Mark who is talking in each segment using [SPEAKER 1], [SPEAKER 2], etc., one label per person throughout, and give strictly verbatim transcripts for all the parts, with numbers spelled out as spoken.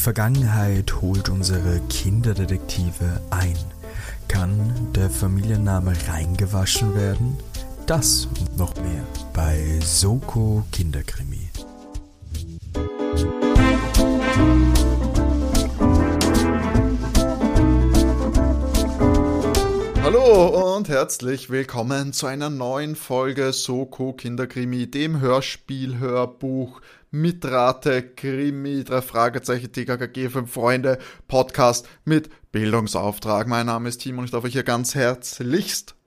[SPEAKER 1] Vergangenheit holt unsere Kinderdetektive ein. Kann der Familienname reingewaschen werden? Das und noch mehr bei Soko Kinderkrimi.
[SPEAKER 2] Hallo und herzlich willkommen zu einer neuen Folge Soko Kinderkrimi, dem Hörspiel-Hörbuch Mitrate Krimi, drei Fragezeichen, T K K G, fünf Freunde, Podcast mit Bildungsauftrag. Mein Name ist Tim und ich darf euch hier ganz herzlichst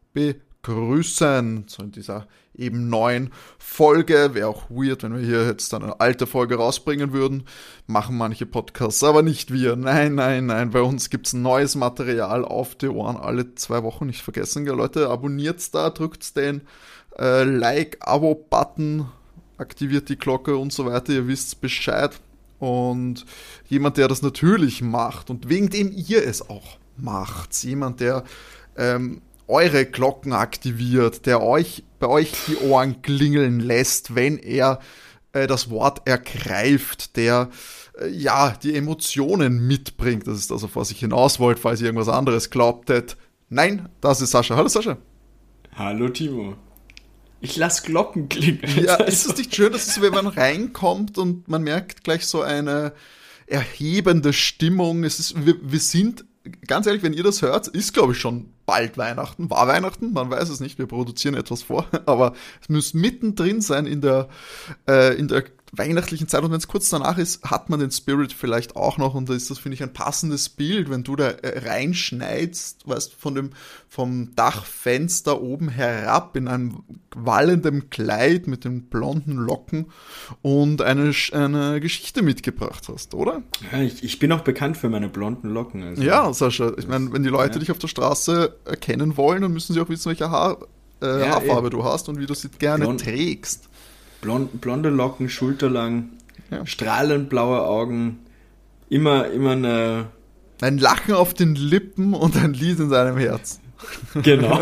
[SPEAKER 2] begrüßen zu dieser eben neuen Folge. Wäre auch weird, wenn wir hier jetzt dann eine alte Folge rausbringen würden. Machen manche Podcasts, aber nicht wir. Nein, nein, nein. Bei uns gibt's neues Material auf die Ohren alle zwei Wochen. Nicht vergessen, gell, Leute. Abonniert's da, drückt den äh, Like-Abo-Button, aktiviert die Glocke und so weiter. Ihr wisst Bescheid. Und jemand, der das natürlich macht und wegen dem ihr es auch macht. Jemand, der ähm, eure Glocken aktiviert, der euch bei euch die Ohren klingeln lässt, wenn er äh, das Wort ergreift, der äh, ja die Emotionen mitbringt. Das ist das, auf was ich hinaus wollte, falls ihr irgendwas anderes glaubtet. Nein, das ist Sascha. Hallo Sascha.
[SPEAKER 3] Hallo Timo. Ich lass Glocken klingeln.
[SPEAKER 2] Ja, ist es nicht schön, dass es, wenn man reinkommt und man merkt gleich so eine erhebende Stimmung. Es ist, wir, wir sind, ganz ehrlich, wenn ihr das hört, ist glaube ich schon bald Weihnachten, war Weihnachten, man weiß es nicht, wir produzieren etwas vor, aber es muss mittendrin sein in der, äh, in der weihnachtlichen Zeit und wenn es kurz danach ist, hat man den Spirit vielleicht auch noch und da ist das, finde ich, ein passendes Bild, wenn du da äh, reinschneidst, weißt, von dem, vom Dachfenster oben herab in einem wallendem Kleid mit den blonden Locken und eine, eine Geschichte mitgebracht hast, oder?
[SPEAKER 3] Ja, ich, ich bin auch bekannt für meine blonden Locken. Also
[SPEAKER 2] ja, Sascha, ich meine, wenn die Leute ja. dich auf der Straße erkennen wollen, dann müssen sie auch wissen, welche Haar, äh, ja, Haarfarbe ey. du hast und wie du sie gerne Blond. trägst.
[SPEAKER 3] Blond, blonde Locken, schulterlang, ja. strahlend blaue Augen, immer, immer eine...
[SPEAKER 2] Ein Lachen auf den Lippen und ein Lied in seinem Herz.
[SPEAKER 3] Genau.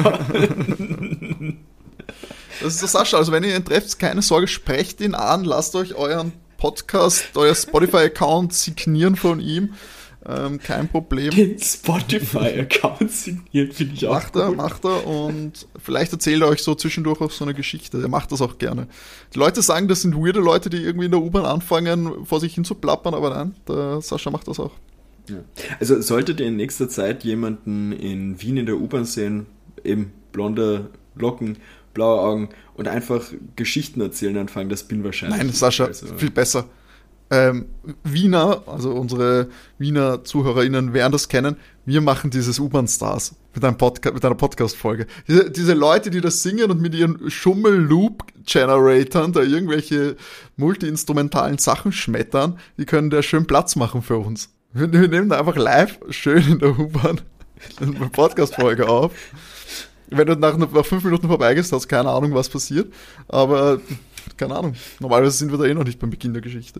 [SPEAKER 2] Das ist der Sascha, also wenn ihr ihn trefft, keine Sorge, sprecht ihn an, lasst euch euren Podcast, euer Spotify-Account signieren von ihm. Ähm, kein Problem.
[SPEAKER 3] Den Spotify-Account signiert, finde ich auch
[SPEAKER 2] Macht er,
[SPEAKER 3] gut.
[SPEAKER 2] macht er und vielleicht erzählt er euch so zwischendurch auch so eine Geschichte. Er macht das auch gerne. Die Leute sagen, das sind weirde Leute, die irgendwie in der U-Bahn anfangen, vor sich hin zu plappern, aber nein, der Sascha macht das auch.
[SPEAKER 3] Ja. Also solltet ihr in nächster Zeit jemanden in Wien in der U-Bahn sehen, eben blonde Locken, blaue Augen und einfach Geschichten erzählen anfangen, das bin wahrscheinlich.
[SPEAKER 2] Nein, Sascha, also, viel besser. Ähm, Wiener, also unsere Wiener ZuhörerInnen werden das kennen, wir machen dieses U-Bahn-Stars mit, einem Podca- mit einer Podcast-Folge. Diese, diese Leute, die das singen und mit ihren Schummel-Loop-Generatoren da irgendwelche multi-instrumentalen Sachen schmettern, die können da schön Platz machen für uns. Wir, wir nehmen da einfach live schön in der U-Bahn eine Podcast-Folge auf. Wenn du nach, nach fünf Minuten vorbeigehst, hast du keine Ahnung, was passiert, aber keine Ahnung. Normalerweise sind wir da eh noch nicht beim Beginn der Geschichte.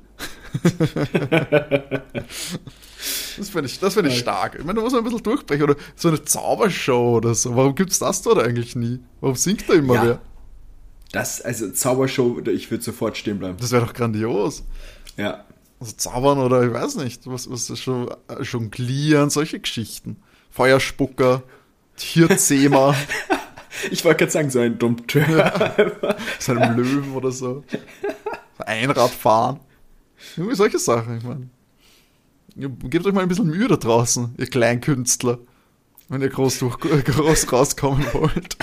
[SPEAKER 2] Das finde ich, das find ich stark. Ich meine, da muss man ein bisschen durchbrechen. Oder so eine Zaubershow oder so. Warum gibt es das dort eigentlich nie? Warum singt da immer
[SPEAKER 3] ja,
[SPEAKER 2] wer?
[SPEAKER 3] Das, also Zaubershow, ich würde sofort stehen bleiben.
[SPEAKER 2] Das wäre doch grandios.
[SPEAKER 3] Ja.
[SPEAKER 2] Also zaubern oder ich weiß nicht. Was, was ist schon, jonglieren, solche Geschichten. Feuerspucker, Tierzähmer.
[SPEAKER 3] Ich wollte gerade sagen, so ein Dompteur.
[SPEAKER 2] Ja, so einem Löwen oder so. Einradfahren. Irgendwie solche Sachen, ich meine. Gebt euch mal ein bisschen Mühe da draußen, ihr Kleinkünstler. Wenn ihr groß, durch, groß rauskommen wollt.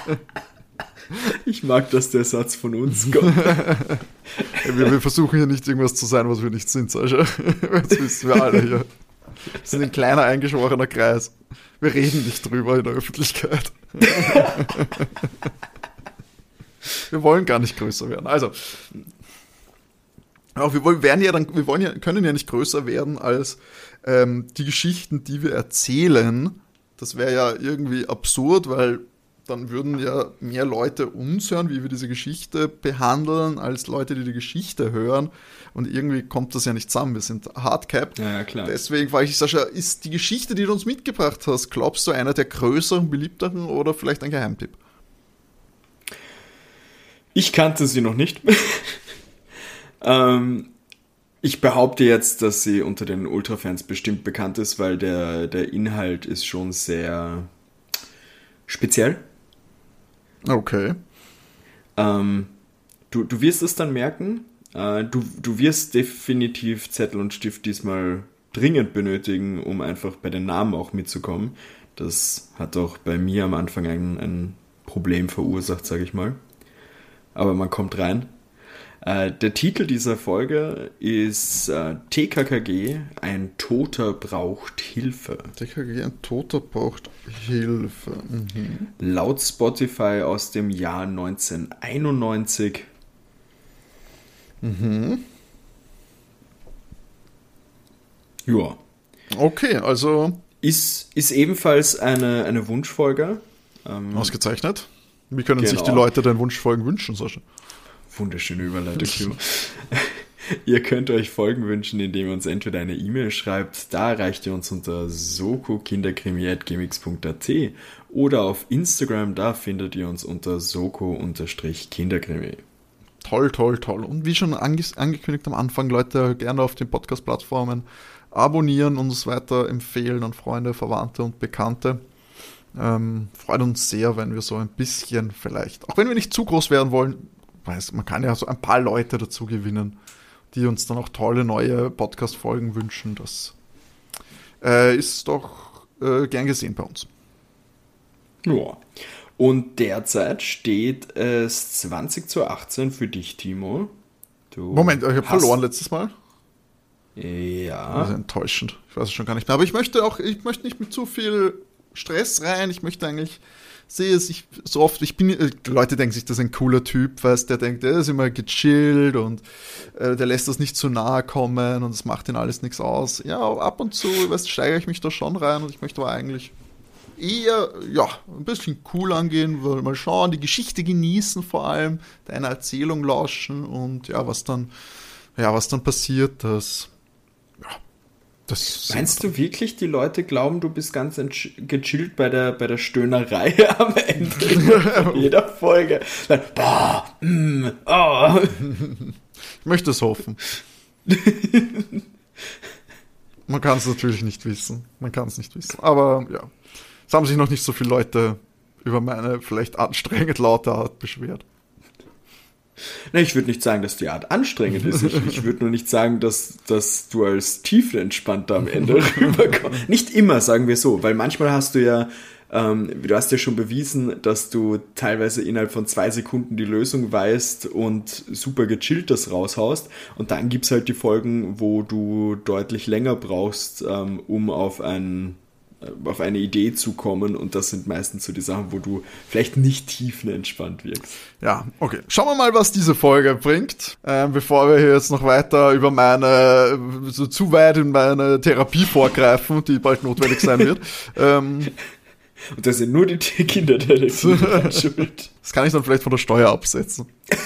[SPEAKER 3] Ich mag, dass der Satz von uns kommt.
[SPEAKER 2] wir, wir versuchen hier nicht irgendwas zu sein, was wir nicht sind, Sascha. Das wissen wir alle hier. Wir sind ein kleiner, eingeschworener Kreis. Wir reden nicht drüber in der Öffentlichkeit. Wir wollen gar nicht größer werden. Also, aber wir wollen, werden ja dann, wir wollen ja, können ja nicht größer werden als ähm, die Geschichten, die wir erzählen. Das wäre ja irgendwie absurd, weil dann würden ja mehr Leute uns hören, wie wir diese Geschichte behandeln, als Leute, die die Geschichte hören. Und irgendwie kommt das ja nicht zusammen. Wir sind hardcapped.
[SPEAKER 3] Ja, ja, klar.
[SPEAKER 2] Deswegen frage ich, Sascha, ist die Geschichte, die du uns mitgebracht hast, glaubst du, einer der größeren, beliebteren oder vielleicht ein Geheimtipp?
[SPEAKER 3] Ich kannte sie noch nicht. ähm, Ich behaupte jetzt, dass sie unter den Ultra-Fans bestimmt bekannt ist, weil der, der Inhalt ist schon sehr speziell.
[SPEAKER 2] Okay.
[SPEAKER 3] Ähm, du, du wirst es dann merken. Äh, du, du wirst definitiv Zettel und Stift diesmal dringend benötigen, um einfach bei den Namen auch mitzukommen. Das hat auch bei mir am Anfang ein, ein Problem verursacht, sage ich mal. Aber man kommt rein. Äh, der Titel dieser Folge ist äh, T K K G, ein Toter braucht Hilfe.
[SPEAKER 2] T K K G, ein Toter braucht Hilfe. Mhm.
[SPEAKER 3] Laut Spotify aus dem Jahr neunzehnhunderteinundneunzig.
[SPEAKER 2] Mhm.
[SPEAKER 3] Ja.
[SPEAKER 2] Okay, also...
[SPEAKER 3] Ist, ist ebenfalls eine, eine Wunschfolge. Ähm,
[SPEAKER 2] Ausgezeichnet. Wie können
[SPEAKER 3] genau.
[SPEAKER 2] sich die Leute deinen Wunschfolgen wünschen, Sascha?
[SPEAKER 3] Wunderschöne Überleitung. Ihr könnt euch Folgen wünschen, indem ihr uns entweder eine E-Mail schreibt, da erreicht ihr uns unter soko-kinderkrimi at gmx punkt at oder auf Instagram, da findet ihr uns unter soko-kinderkrimi.
[SPEAKER 2] Toll, toll, toll. Und wie schon ange- angekündigt am Anfang, Leute, gerne auf den Podcast-Plattformen abonnieren, uns weiterempfehlen an Freunde, Verwandte und Bekannte. Ähm, freut uns sehr, wenn wir so ein bisschen vielleicht, auch wenn wir nicht zu groß werden wollen, weiß, man kann ja so ein paar Leute dazu gewinnen, die uns dann auch tolle neue Podcast-Folgen wünschen. Das äh, ist doch äh, gern gesehen bei uns.
[SPEAKER 3] Ja. Und derzeit steht es zwanzig zu achtzehn für dich, Timo. Du
[SPEAKER 2] Moment, ich habe
[SPEAKER 3] hast...
[SPEAKER 2] verloren letztes Mal.
[SPEAKER 3] Ja.
[SPEAKER 2] Das ist enttäuschend. Ich weiß es schon gar nicht mehr. Aber ich möchte auch, ich möchte nicht mit zu viel Stress rein. Ich möchte eigentlich, sehe es ich so oft, ich bin, die Leute denken sich, das ist ein cooler Typ, weißt, der denkt, der ist immer gechillt und äh, der lässt das nicht zu nahe kommen und es macht ihn alles nichts aus. Ja, ab und zu, weißt, steigere ich mich da schon rein und ich möchte aber eigentlich eher, ja, ein bisschen cool angehen, weil mal schauen, die Geschichte genießen vor allem, deine Erzählung lauschen und ja, was dann, ja, was dann passiert, das, ja, das...
[SPEAKER 3] Meinst du wirklich, die Leute glauben, du bist ganz gechillt bei der, bei der Stöhnerei am Ende jeder Folge? Dann, boah, mm, oh.
[SPEAKER 2] Ich möchte es hoffen. Man kann es natürlich nicht wissen. Man kann es nicht wissen. Aber ja, es haben sich noch nicht so viele Leute über meine vielleicht anstrengend laute Art beschwert.
[SPEAKER 3] Ne, ich würde nicht sagen, dass die Art anstrengend ist. Ich, ich würde nur nicht sagen, dass, dass du als tiefenentspannter am Ende rüberkommst. Nicht immer, sagen wir so, weil manchmal hast du ja, ähm, du hast ja schon bewiesen, dass du teilweise innerhalb von zwei Sekunden die Lösung weißt und super gechillt das raushaust. Und dann gibt's halt die Folgen, wo du deutlich länger brauchst, ähm, um auf einen auf eine Idee zu kommen, und das sind meistens so die Sachen, wo du vielleicht nicht tiefenentspannt wirkst.
[SPEAKER 2] Ja, okay. Schauen wir mal, was diese Folge bringt, ähm, bevor wir hier jetzt noch weiter über meine, so zu weit in meine Therapie vorgreifen, die bald notwendig sein wird. ähm,
[SPEAKER 3] Und das sind nur die Kinderdetektive schuld.
[SPEAKER 2] Das kann ich dann vielleicht von der Steuer absetzen.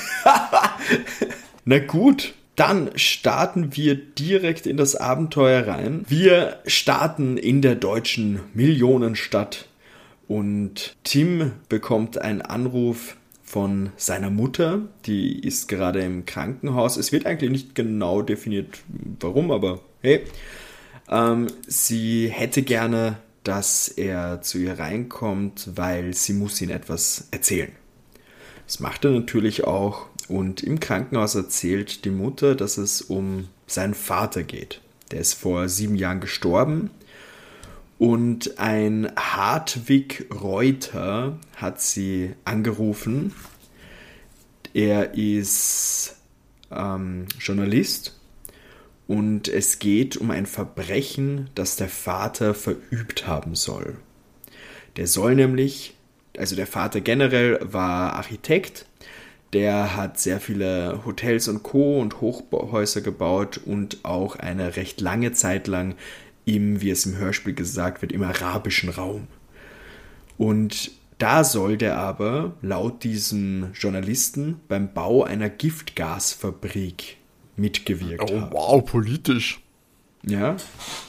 [SPEAKER 3] Na gut. Dann starten wir direkt in das Abenteuer rein. Wir starten in der deutschen Millionenstadt und Tim bekommt einen Anruf von seiner Mutter. Die ist gerade im Krankenhaus. Es wird eigentlich nicht genau definiert, warum, aber hey. Ähm, sie hätte gerne, dass er zu ihr reinkommt, weil sie muss ihm etwas erzählen. Das macht er natürlich auch. Und im Krankenhaus erzählt die Mutter, dass es um seinen Vater geht. Der ist vor sieben Jahren gestorben. Und ein Hartwig Reuter hat sie angerufen. Er ist ähm, Journalist. Und es geht um ein Verbrechen, das der Vater verübt haben soll. Der soll nämlich, also der Vater generell war Architekt. Der hat sehr viele Hotels und Co. und Hochhäuser gebaut und auch eine recht lange Zeit lang im, wie es im Hörspiel gesagt wird, im arabischen Raum. Und da soll der aber laut diesem Journalisten beim Bau einer Giftgasfabrik mitgewirkt
[SPEAKER 2] oh,
[SPEAKER 3] haben.
[SPEAKER 2] Wow, politisch.
[SPEAKER 3] Ja.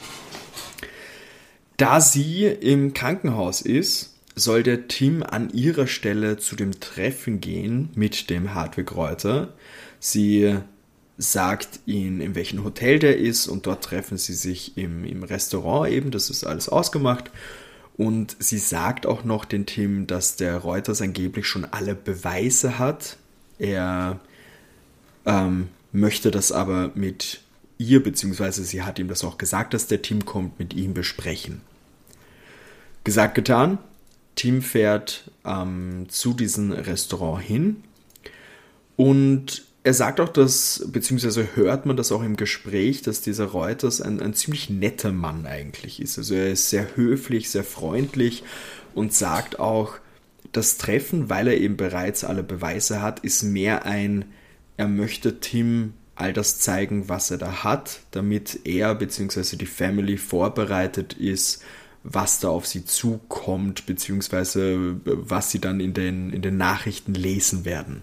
[SPEAKER 3] Da sie im Krankenhaus ist, soll der Tim an ihrer Stelle zu dem Treffen gehen mit dem Hartwig Reuter. Sie sagt ihnen, in welchem Hotel der ist und dort treffen sie sich im, im Restaurant eben, das ist alles ausgemacht. Und sie sagt auch noch den Tim, dass der Reuters angeblich schon alle Beweise hat. Er ähm, möchte das aber mit ihr, beziehungsweise sie hat ihm das auch gesagt, dass der Tim kommt, mit ihm besprechen. Gesagt, getan. Tim fährt ähm, zu diesem Restaurant hin und er sagt auch, dass, beziehungsweise hört man das auch im Gespräch, dass dieser Reuters ein, ein ziemlich netter Mann eigentlich ist. Also er ist sehr höflich, sehr freundlich und sagt auch, das Treffen, weil er eben bereits alle Beweise hat, ist mehr ein, er möchte Tim all das zeigen, was er da hat, damit er beziehungsweise die Family vorbereitet ist, was da auf sie zukommt, beziehungsweise was sie dann in den, in den Nachrichten lesen werden.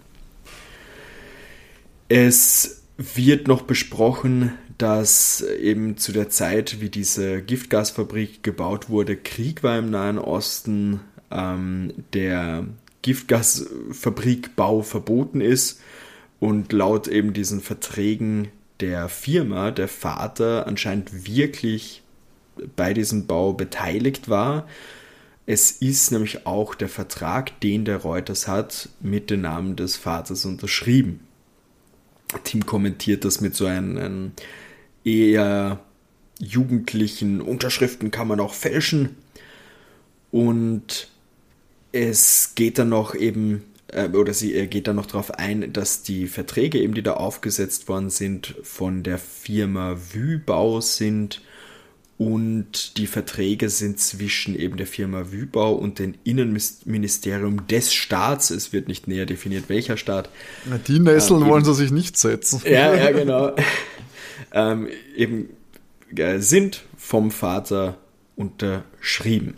[SPEAKER 3] Es wird noch besprochen, dass eben zu der Zeit, wie diese Giftgasfabrik gebaut wurde, Krieg war im Nahen Osten, ähm, der Giftgasfabrikbau verboten ist und laut eben diesen Verträgen der Firma der Vater anscheinend wirklich bei diesem Bau beteiligt war. Es ist nämlich auch der Vertrag, den der Reuters hat, mit dem Namen des Vaters unterschrieben. Tim kommentiert das mit so einem, einem eher jugendlichen Unterschriften kann man auch fälschen. Und es geht dann noch eben, äh, oder sie äh, geht dann noch darauf ein, dass die Verträge eben, die da aufgesetzt worden sind, von der Firma Wübau sind. Und die Verträge sind zwischen eben der Firma Wübau und dem Innenministerium des Staats. Es wird nicht näher definiert, welcher Staat.
[SPEAKER 2] Na, die Nesseln ähm, wollen sie sich nicht setzen.
[SPEAKER 3] Ja, ja, genau. ähm, eben äh, sind vom Vater unterschrieben.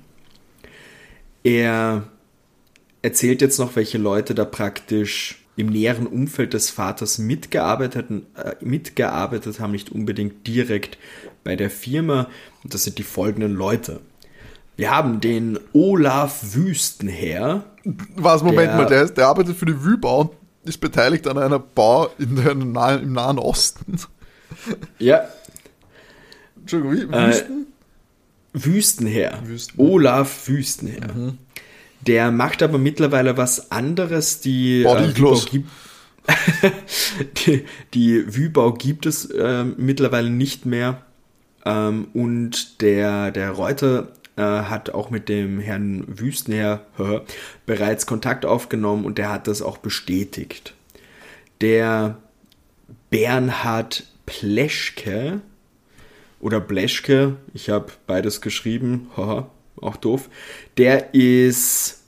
[SPEAKER 3] Er erzählt jetzt noch, welche Leute da praktisch im näheren Umfeld des Vaters mitgearbeitet, äh, mitgearbeitet haben, nicht unbedingt direkt bei der Firma. Und das sind die folgenden Leute. Wir haben den Olaf Wüstenherr.
[SPEAKER 2] Was, Moment der, mal, der, ist, der arbeitet für die Wübau und ist beteiligt an einer Bau in der, im Nahen Osten.
[SPEAKER 3] Ja.
[SPEAKER 2] Entschuldigung, wie? Wüsten?
[SPEAKER 3] Äh, Wüstenherr. Wüsten. Olaf Wüstenherr. Mhm. Der macht aber mittlerweile was anderes. Die
[SPEAKER 2] äh, Wübau,
[SPEAKER 3] gibt, die, die Wübau gibt es äh, mittlerweile nicht mehr. Ähm, und der, der Reuter äh, hat auch mit dem Herrn Wüstenherr bereits Kontakt aufgenommen und der hat das auch bestätigt. Der Bernhard Pleschke oder Bleschke, ich habe beides geschrieben, haha, auch doof, der ist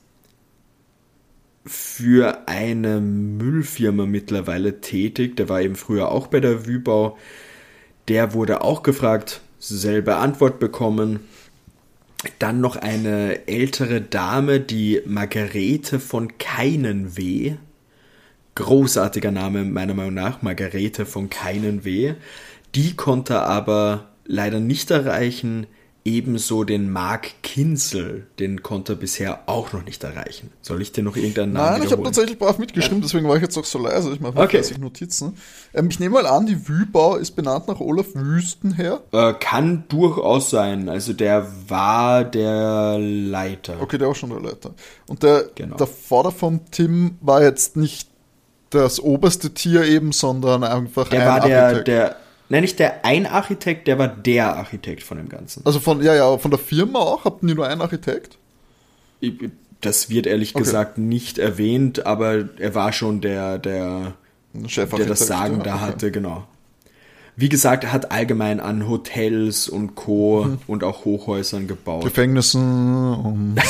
[SPEAKER 3] für eine Müllfirma mittlerweile tätig, der war eben früher auch bei der Wübau, der wurde auch gefragt, selbe Antwort bekommen. Dann noch eine ältere Dame, die Margarete von Keinenweh, großartiger Name meiner Meinung nach, Margarete von Keinenweh, die konnte aber leider nicht erreichen. Ebenso den Mark Kinzel, den konnte er bisher auch noch nicht erreichen. Soll ich dir noch irgendeinen Namen
[SPEAKER 2] Nein, ich habe tatsächlich brav mitgeschrieben, ja. Deswegen war ich jetzt auch so leise. Ich mache okay. Notizen. Ähm, ich nehme mal an, die Wübau ist benannt nach Olaf Wüstenherr.
[SPEAKER 3] Äh, kann durchaus sein. Also der war der Leiter.
[SPEAKER 2] Okay, der war schon der Leiter. Und der, genau. der Vater von Tim war jetzt nicht das oberste Tier eben, sondern einfach
[SPEAKER 3] der
[SPEAKER 2] ein
[SPEAKER 3] war der,
[SPEAKER 2] Architekt.
[SPEAKER 3] Der Nein, nicht der ein Architekt, der war der Architekt von dem Ganzen.
[SPEAKER 2] Also von, ja, ja, von der Firma auch? Hatten die nur einen Architekt?
[SPEAKER 3] Das wird ehrlich okay. gesagt nicht erwähnt, aber er war schon der, der, der das Sagen ja, da okay. hatte, genau. Wie gesagt, er hat allgemein an Hotels und Co. Mhm. und auch Hochhäusern gebaut.
[SPEAKER 2] Gefängnissen und...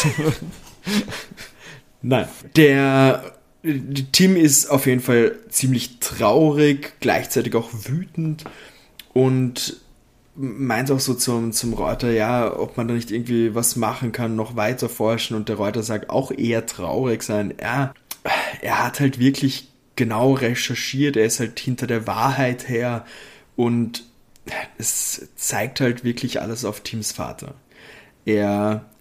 [SPEAKER 3] Nein, der... Tim ist auf jeden Fall ziemlich traurig, gleichzeitig auch wütend und meint auch so zum, zum Reuter, ja, ob man da nicht irgendwie was machen kann, noch weiter forschen, und der Reuter sagt auch eher traurig sein. Ja, er hat halt wirklich genau recherchiert, er ist halt hinter der Wahrheit her und es zeigt halt wirklich alles auf Tims Vater. Er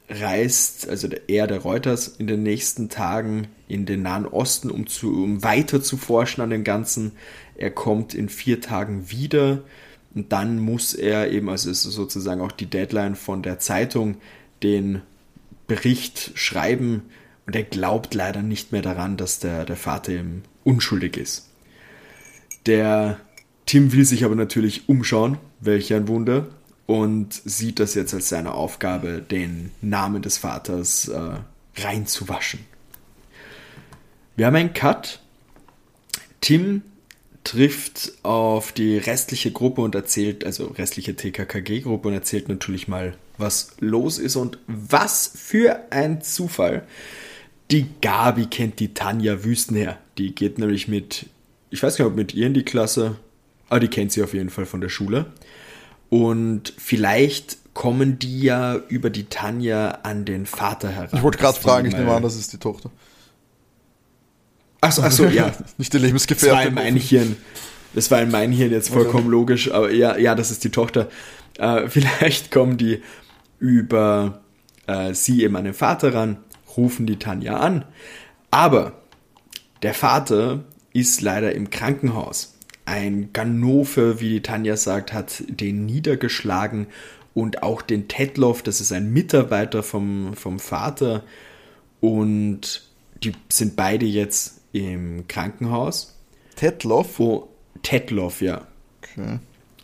[SPEAKER 3] reist, also der, er, der Reuters, in den nächsten Tagen in den Nahen Osten, um, zu, um weiter zu forschen an dem Ganzen. Er kommt in vier Tagen wieder und dann muss er eben, also ist sozusagen auch die Deadline von der Zeitung, den Bericht schreiben, und er glaubt leider nicht mehr daran, dass der, der Vater eben unschuldig ist. Der Tim will sich aber natürlich umschauen, welch ein Wunder, und sieht das jetzt als seine Aufgabe, den Namen des Vaters äh, reinzuwaschen. Wir haben einen Cut. Tim trifft auf die restliche Gruppe und erzählt, also restliche T K K G-Gruppe, und erzählt natürlich mal, was los ist, und was für ein Zufall. Die Gabi kennt die Tanja Wüstenher. Die geht nämlich mit, ich weiß gar nicht, ob mit ihr in die Klasse, aber die kennt sie auf jeden Fall von der Schule. Und vielleicht kommen die ja über die Tanja an den Vater heran.
[SPEAKER 2] Ich wollte gerade fragen, ich nehme an, das ist die Tochter.
[SPEAKER 3] Achso, ach so, ja.
[SPEAKER 2] Nicht die Lebensgefährtin.
[SPEAKER 3] Das war in mein Hirn. Das war in mein Hirn jetzt vollkommen okay. Logisch, aber ja, ja, das ist die Tochter. Äh, vielleicht kommen die über äh, sie eben an den Vater ran, rufen die Tanja an. Aber der Vater ist leider im Krankenhaus. Ein Ganove, wie die Tanja sagt, hat den niedergeschlagen, und auch den Tetloff, das ist ein Mitarbeiter vom, vom Vater, und die sind beide jetzt im Krankenhaus.
[SPEAKER 2] Tetloff?
[SPEAKER 3] Oh, Tetloff, ja.
[SPEAKER 2] Okay.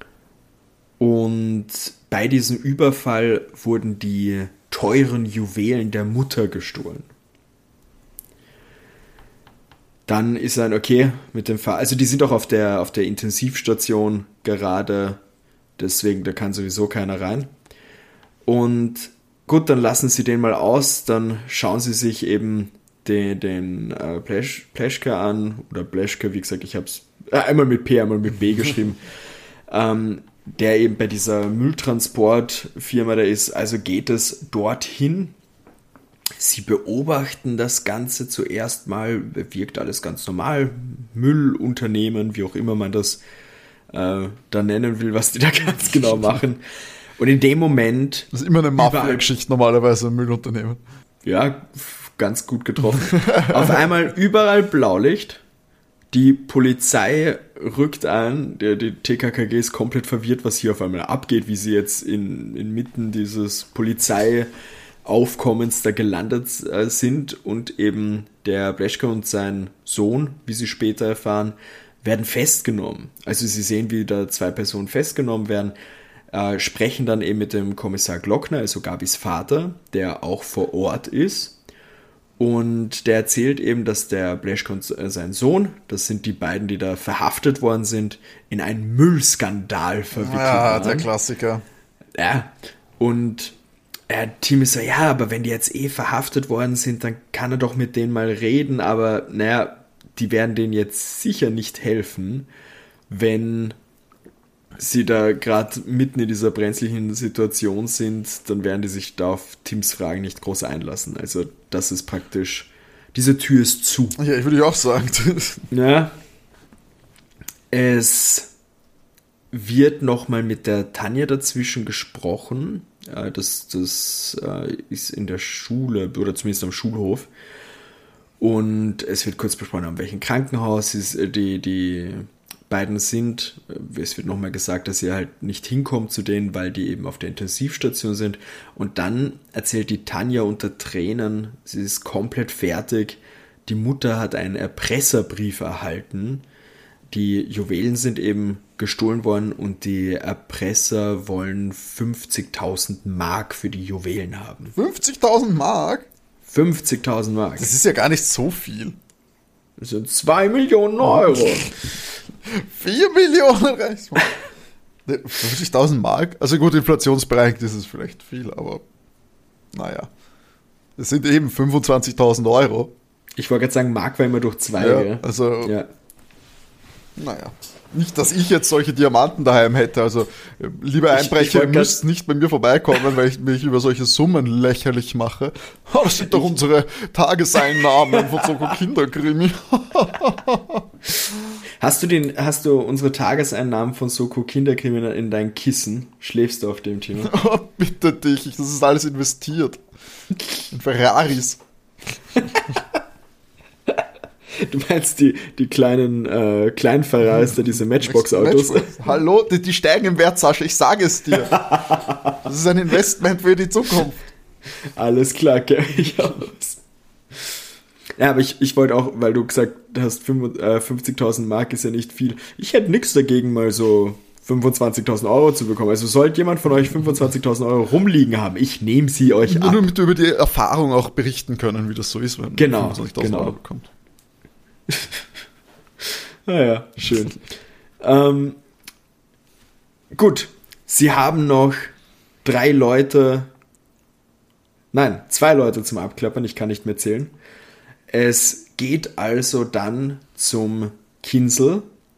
[SPEAKER 3] Und bei diesem Überfall wurden die teuren Juwelen der Mutter gestohlen. Dann ist ein okay mit dem Fall. Also die sind auch auf der, auf der Intensivstation gerade, deswegen da kann sowieso keiner rein. Und gut, dann lassen sie den mal aus, dann schauen sie sich eben den, den äh, Plesch, Pleschke an, oder Pleschke, wie gesagt, ich habe es äh, einmal mit P, einmal mit B geschrieben, ähm, der eben bei dieser Mülltransportfirma da ist. Also geht es dorthin. Sie beobachten das Ganze zuerst mal, wirkt alles ganz normal, Müllunternehmen, wie auch immer man das äh, da nennen will, was die da ganz genau machen. Und in dem Moment...
[SPEAKER 2] Das ist immer eine Mafia-Geschichte normalerweise, ein Müllunternehmen.
[SPEAKER 3] Ja, ganz gut getroffen. Auf einmal überall Blaulicht, die Polizei rückt ein, der, die T K K G ist komplett verwirrt, was hier auf einmal abgeht, wie sie jetzt in, inmitten dieses Polizei... Aufkommens da gelandet äh, sind, und eben der Pleschke und sein Sohn, wie sie später erfahren, werden festgenommen. Also sie sehen, wie da zwei Personen festgenommen werden, äh, sprechen dann eben mit dem Kommissar Glockner, also Gabis Vater, der auch vor Ort ist, und der erzählt eben, dass der Pleschke und äh, sein Sohn, das sind die beiden, die da verhaftet worden sind, in einen Müllskandal verwickelt
[SPEAKER 2] ja,
[SPEAKER 3] waren.
[SPEAKER 2] Der Klassiker.
[SPEAKER 3] Ja, und Äh, Tim ist so, ja, aber wenn die jetzt eh verhaftet worden sind, dann kann er doch mit denen mal reden, aber naja, die werden denen jetzt sicher nicht helfen, wenn sie da gerade mitten in dieser brenzlichen Situation sind, dann werden die sich da auf Tims Fragen nicht groß einlassen. Also das ist praktisch, diese Tür ist zu.
[SPEAKER 2] Ja, ich würde auch sagen.
[SPEAKER 3] Ja, es wird nochmal mit der Tanja dazwischen gesprochen. Das, das ist in der Schule, oder zumindest am Schulhof. Und es wird kurz besprochen, an welchem Krankenhaus ist, die, die beiden sind. Es wird nochmal gesagt, dass sie halt nicht hinkommt zu denen, weil die eben auf der Intensivstation sind. Und dann erzählt die Tanja unter Tränen, sie ist komplett fertig. Die Mutter hat einen Erpresserbrief erhalten. Die Juwelen sind eben gestohlen worden, und die Erpresser wollen fünfzigtausend Mark für die Juwelen haben.
[SPEAKER 2] fünfzigtausend Mark?
[SPEAKER 3] fünfzigtausend Mark.
[SPEAKER 2] Das ist ja gar nicht so viel.
[SPEAKER 3] Das sind zwei Millionen Euro.
[SPEAKER 2] vier Millionen Reichsmark. fünfzigtausend Mark? Also gut, inflationsbereinigt ist es vielleicht viel, aber naja. Das sind eben fünfundzwanzigtausend Euro.
[SPEAKER 3] Ich wollte gerade sagen, Mark war immer durch zwei.
[SPEAKER 2] Ja,
[SPEAKER 3] gell?
[SPEAKER 2] also...
[SPEAKER 3] Ja.
[SPEAKER 2] Naja, nicht, dass ich jetzt solche Diamanten daheim hätte. Also, liebe Einbrecher, ihr müsst nicht bei mir vorbeikommen, weil ich mich über solche Summen lächerlich mache. Oh, das sind doch unsere Tageseinnahmen von so Kinderkrimi.
[SPEAKER 3] Hast du den, hast du unsere Tageseinnahmen von Soko Kinderkrimi in dein Kissen? Schläfst du auf dem Thema?
[SPEAKER 2] Oh, bitte dich, das ist alles investiert. In Ferraris.
[SPEAKER 3] Du meinst die, die kleinen, äh, kleinen Ferraris, da diese Matchbox-Autos?
[SPEAKER 2] Matchbox. Hallo, die, die steigen im Wert, Sascha, ich sage es dir. Das ist ein Investment für die Zukunft.
[SPEAKER 3] Alles klar, kenn ich aus. Ja, aber ich, ich wollte auch, weil du gesagt hast, fünfzigtausend Mark ist ja nicht viel. Ich hätte nichts dagegen, mal so fünfundzwanzigtausend Euro zu bekommen. Also sollte jemand von euch fünfundzwanzigtausend Euro rumliegen haben, ich nehme sie euch
[SPEAKER 2] Nur
[SPEAKER 3] ab.
[SPEAKER 2] Nur damit wir über die Erfahrung auch berichten können, wie das so ist, wenn man
[SPEAKER 3] genau,
[SPEAKER 2] fünfundzwanzigtausend
[SPEAKER 3] genau.
[SPEAKER 2] Euro bekommt.
[SPEAKER 3] Naja, schön. ähm, gut, sie haben noch drei Leute, nein, zwei Leute zum Abklappern, ich kann nicht mehr zählen. Es geht also dann zum Kinsel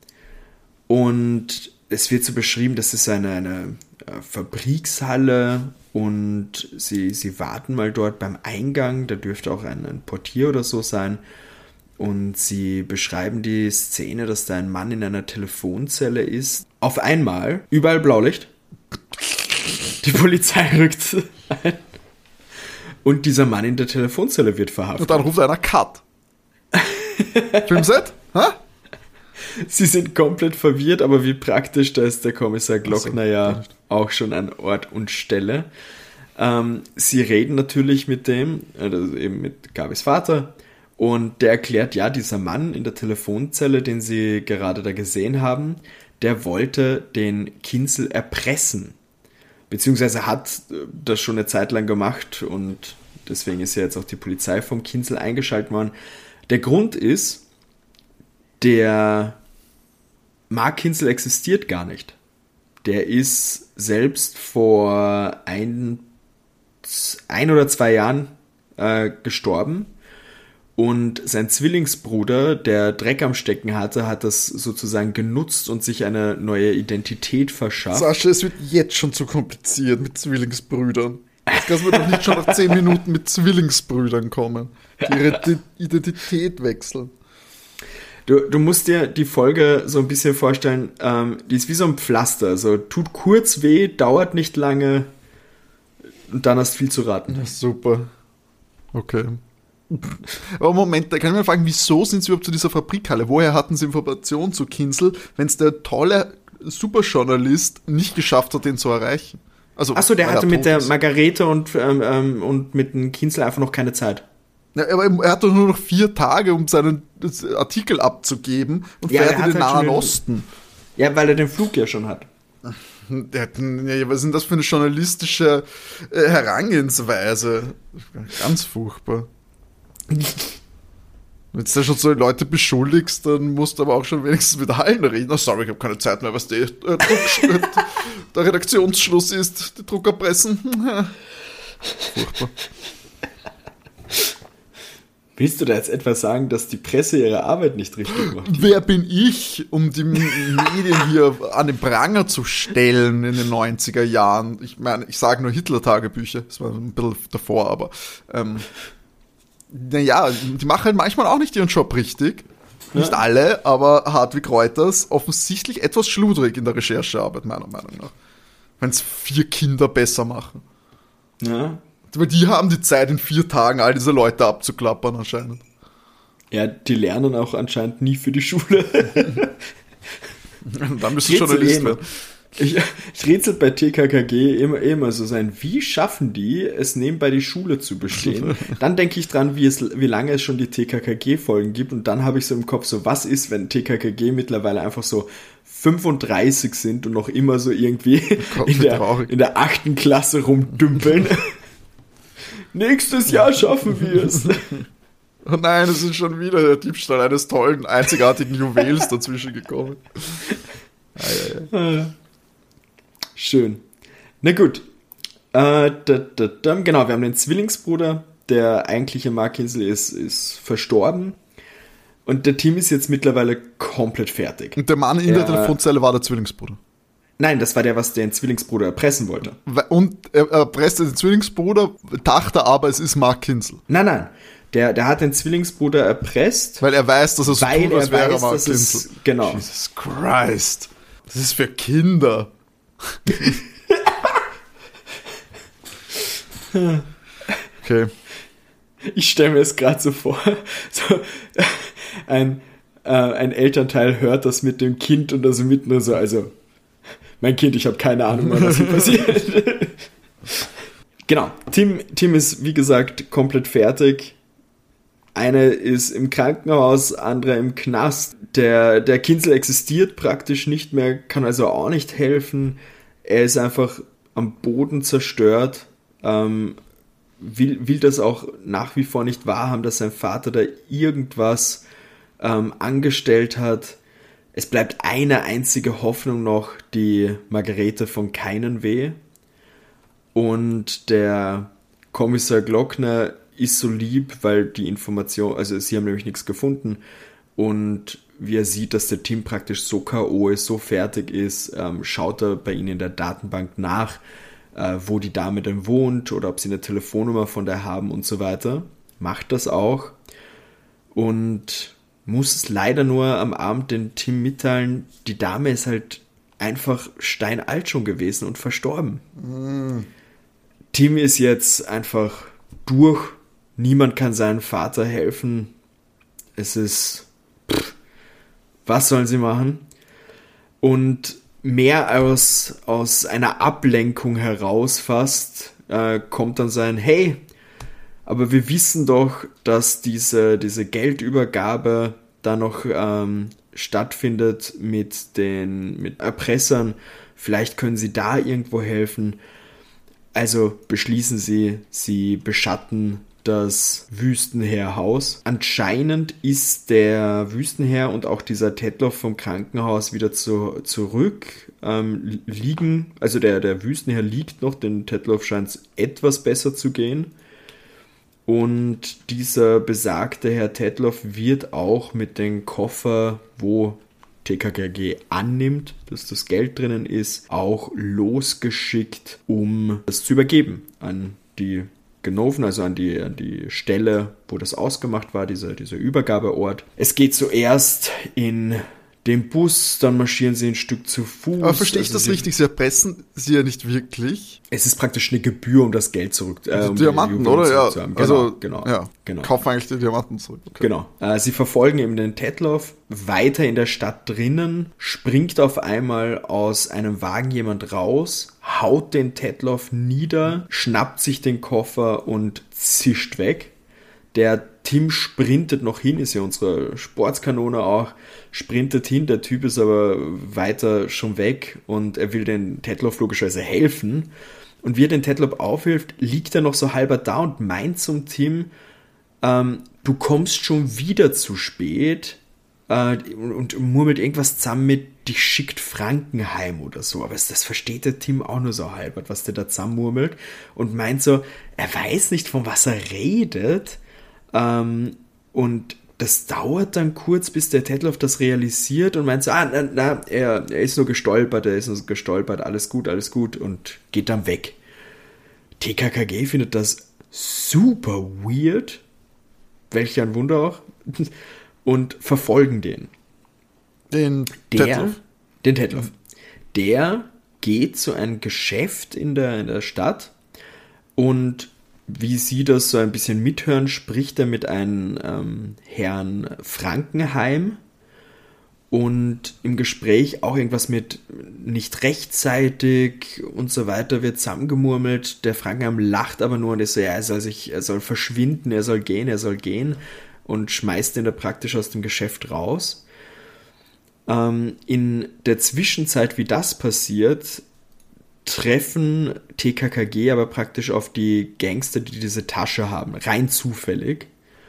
[SPEAKER 3] und es wird so beschrieben, das ist eine, eine Fabrikshalle und sie, sie warten mal dort beim Eingang, da dürfte auch ein, ein Portier oder so sein und sie beschreiben die Szene, dass da ein Mann in einer Telefonzelle ist. Auf einmal, überall Blaulicht, die Polizei rückt ein. Und dieser Mann in der Telefonzelle wird verhaftet.
[SPEAKER 2] Und dann ruft einer Cut. Filmset? Ha?
[SPEAKER 3] Sie sind komplett verwirrt, aber wie praktisch, da ist der Kommissar Glockner
[SPEAKER 2] so,
[SPEAKER 3] ja auch schon an Ort und Stelle. Ähm, sie reden natürlich mit dem, also eben mit Gabis Vater, und der erklärt, ja, dieser Mann in der Telefonzelle, den sie gerade da gesehen haben, der wollte den Kinsel erpressen. Beziehungsweise hat das schon eine Zeit lang gemacht und deswegen ist ja jetzt auch die Polizei vom Kinsel eingeschaltet worden. Der Grund ist, der Mark Kinsel existiert gar nicht. Der ist selbst vor ein, ein oder zwei Jahren äh, gestorben und sein Zwillingsbruder, der Dreck am Stecken hatte, hat das sozusagen genutzt und sich eine neue Identität verschafft.
[SPEAKER 2] Sascha, es wird jetzt schon zu kompliziert mit Zwillingsbrüdern. Jetzt kannst du doch nicht schon nach zehn Minuten mit Zwillingsbrüdern kommen, die ihre D- Identität wechseln.
[SPEAKER 3] Du, du musst dir die Folge so ein bisschen vorstellen, ähm, die ist wie so ein Pflaster. Also tut kurz weh, dauert nicht lange und dann hast du viel zu raten.
[SPEAKER 2] Ja, super. Okay. Aber Moment, da kann ich mal fragen, wieso sind sie überhaupt zu dieser Fabrikhalle? Woher hatten sie Informationen zu Kinsel, wenn es der tolle Superjournalist nicht geschafft hat, den zu erreichen? Also,
[SPEAKER 3] Achso, der
[SPEAKER 2] weil
[SPEAKER 3] hatte
[SPEAKER 2] er
[SPEAKER 3] mit
[SPEAKER 2] tot
[SPEAKER 3] der
[SPEAKER 2] ist.
[SPEAKER 3] Margarete und, ähm, ähm, und mit dem Kinsel einfach noch keine Zeit.
[SPEAKER 2] Ja, aber er hat doch nur noch vier Tage, um seinen Artikel abzugeben und
[SPEAKER 3] Ja,
[SPEAKER 2] fährt
[SPEAKER 3] er
[SPEAKER 2] in
[SPEAKER 3] hat
[SPEAKER 2] den
[SPEAKER 3] halt
[SPEAKER 2] Nahen
[SPEAKER 3] schon den-
[SPEAKER 2] Osten.
[SPEAKER 3] Ja, weil er den Flug ja schon hat.
[SPEAKER 2] Der hat, ja, was ist denn das für eine journalistische äh, Herangehensweise? Ganz furchtbar. Wenn du da schon so Leute beschuldigst, dann musst du aber auch schon wenigstens mit allen reden. Oh, sorry, ich habe keine Zeit mehr, was der, äh, Druck, der Redaktionsschluss ist, die Drucker pressen. Furchtbar.
[SPEAKER 3] Willst du da jetzt etwas sagen, dass die Presse ihre Arbeit nicht richtig macht?
[SPEAKER 2] Wer bin ich, um die Medien hier an den Pranger zu stellen in den neunziger Jahren? Ich meine, ich sage nur Hitler-Tagebücher, das war ein bisschen davor, aber ähm, naja, die machen halt manchmal auch nicht ihren Job richtig. Nicht
[SPEAKER 3] Ja.
[SPEAKER 2] alle, aber Hartwig Reuters offensichtlich etwas schludrig in der Recherchearbeit, meiner Meinung nach. Wenn es vier Kinder besser machen.
[SPEAKER 3] Ja.
[SPEAKER 2] Weil die haben die Zeit, in vier Tagen all diese Leute abzuklappern anscheinend.
[SPEAKER 3] Ja, die lernen auch anscheinend nie für die Schule.
[SPEAKER 2] Dann müsst ihr
[SPEAKER 3] Rätsel
[SPEAKER 2] Journalist
[SPEAKER 3] immer.
[SPEAKER 2] werden.
[SPEAKER 3] Ich, ich rätsel bei T K K G immer, immer so sein, wie schaffen die, es nebenbei die Schule zu bestehen? Dann denke ich dran, wie, es, wie lange es schon die T K K G-Folgen gibt und dann habe ich so im Kopf so, was ist, wenn T K K G mittlerweile einfach so fünfunddreißig sind und noch immer so irgendwie
[SPEAKER 2] Gott,
[SPEAKER 3] in
[SPEAKER 2] wie
[SPEAKER 3] der,
[SPEAKER 2] traurig.
[SPEAKER 3] in der achten Klasse rumdümpeln. Nächstes Jahr schaffen wir es.
[SPEAKER 2] Oh nein, es ist schon wieder der Diebstahl eines tollen, einzigartigen Juwels dazwischen gekommen. Ei, ei, ei.
[SPEAKER 3] Schön. Na gut. Äh, da, da, da, genau, wir haben den Zwillingsbruder, der eigentliche Mark Kinsel ist, ist verstorben. Und der Team ist jetzt mittlerweile komplett fertig.
[SPEAKER 2] Und der Mann in
[SPEAKER 3] Ja.
[SPEAKER 2] der Telefonzelle war der Zwillingsbruder.
[SPEAKER 3] Nein, das war der, was den Zwillingsbruder erpressen wollte.
[SPEAKER 2] Und er erpresste den Zwillingsbruder, dachte aber, es ist Mark Kinsel.
[SPEAKER 3] Nein, nein. Der, der hat den Zwillingsbruder erpresst.
[SPEAKER 2] Weil er weiß, dass er so
[SPEAKER 3] weil
[SPEAKER 2] tut, als
[SPEAKER 3] er
[SPEAKER 2] wäre
[SPEAKER 3] weiß,
[SPEAKER 2] er
[SPEAKER 3] dass es, genau.
[SPEAKER 2] Jesus Christ. Das ist für Kinder. Okay.
[SPEAKER 3] Ich stelle mir es gerade so vor, so ein, äh, ein Elternteil hört das mit dem Kind und also mitten nur so, also mein Kind, ich habe keine Ahnung mehr, was hier passiert. Genau, Tim, Tim ist wie gesagt komplett fertig. Eine ist im Krankenhaus, andere im Knast. Der, der Kinsel existiert praktisch nicht mehr, kann also auch nicht helfen. Er ist einfach am Boden zerstört. Ähm, will, will das auch nach wie vor nicht wahrhaben, dass sein Vater da irgendwas ähm, angestellt hat. Es bleibt eine einzige Hoffnung noch, die Margarete von Keinenweh. Und der Kommissar Glockner ist so lieb, weil die Information, also sie haben nämlich nichts gefunden. Und wie er sieht, dass der Tim praktisch so K O ist, so fertig ist, ähm, schaut er bei ihnen in der Datenbank nach, äh, wo die Dame denn wohnt oder ob sie eine Telefonnummer von der haben und so weiter. Macht das auch. Und muss es leider nur am Abend den Tim mitteilen, die Dame ist halt einfach steinalt schon gewesen und verstorben. Mm. Tim ist jetzt einfach durch. Niemand kann seinem Vater helfen. Es ist... Pff, was sollen sie machen? Und mehr aus, aus einer Ablenkung heraus fast äh, kommt dann sein, hey, aber wir wissen doch, dass diese, diese Geldübergabe da noch ähm, stattfindet mit den mit Erpressern. Vielleicht können sie da irgendwo helfen. Also beschließen sie, sie beschatten das Wüstenherr-Haus. Anscheinend ist der Wüstenherr und auch dieser Tetloff vom Krankenhaus wieder zu, zurück. Ähm, liegen, also der, der Wüstenherr liegt noch, den Tetloff scheint es etwas besser zu gehen. Und dieser besagte Herr Tetloff wird auch mit dem Koffer, wo T K K G annimmt, dass das Geld drinnen ist, auch losgeschickt, um das zu übergeben an die Ganoven, also an die, an die Stelle, wo das ausgemacht war, dieser, dieser Übergabeort. Es geht zuerst in den Bus, dann marschieren sie ein Stück zu Fuß.
[SPEAKER 2] Aber verstehe ich
[SPEAKER 3] also
[SPEAKER 2] das
[SPEAKER 3] sie,
[SPEAKER 2] richtig? Sie erpressen sie ja nicht wirklich.
[SPEAKER 3] Es ist praktisch eine Gebühr, um das Geld zurück äh,
[SPEAKER 2] also
[SPEAKER 3] um
[SPEAKER 2] Diamanten,
[SPEAKER 3] die
[SPEAKER 2] oder? Ja,
[SPEAKER 3] genau,
[SPEAKER 2] also,
[SPEAKER 3] genau,
[SPEAKER 2] ja.
[SPEAKER 3] genau.
[SPEAKER 2] Kaufen eigentlich die Diamanten zurück. Okay.
[SPEAKER 3] Genau. Äh, sie verfolgen eben den Tetloff. Weiter in der Stadt drinnen springt auf einmal aus einem Wagen jemand raus, haut den Tetloff nieder, schnappt sich den Koffer und zischt weg. Der Tim sprintet noch hin, ist ja unsere Sportskanone auch, sprintet hin, der Typ ist aber weiter schon weg und er will den Tetloff logischerweise helfen. Und wie er den Tetloff aufhilft, liegt er noch so halber da und meint zum Tim, ähm, du kommst schon wieder zu spät äh, und, und murmelt irgendwas zusammen mit, dich schickt Frankenheim oder so. Aber das, das versteht der Tim auch nur so halbert, was der da zusammenmurmelt und meint so, er weiß nicht, von was er redet. Ähm, und das dauert dann kurz, bis der Tetloff das realisiert und meint so, ah, na, na er, er ist nur gestolpert, er ist nur gestolpert, alles gut, alles gut und geht dann weg. T K K G findet das super weird, welch ein Wunder auch, und verfolgen den.
[SPEAKER 2] Den
[SPEAKER 3] der,
[SPEAKER 2] Tetloff.
[SPEAKER 3] Den Tetloff. Der geht zu einem Geschäft in der, in der Stadt und wie sie das so ein bisschen mithören, spricht er mit einem ähm, Herrn Frankenheim und im Gespräch auch irgendwas mit nicht rechtzeitig und so weiter wird zusammengemurmelt. Der Frankenheim lacht aber nur und ist so, ja, er soll sich, er soll verschwinden, er soll gehen, er soll gehen und schmeißt ihn da praktisch aus dem Geschäft raus. Ähm, in der Zwischenzeit, wie das passiert, treffen T K K G aber praktisch auf die Gangster, die diese Tasche haben, rein zufällig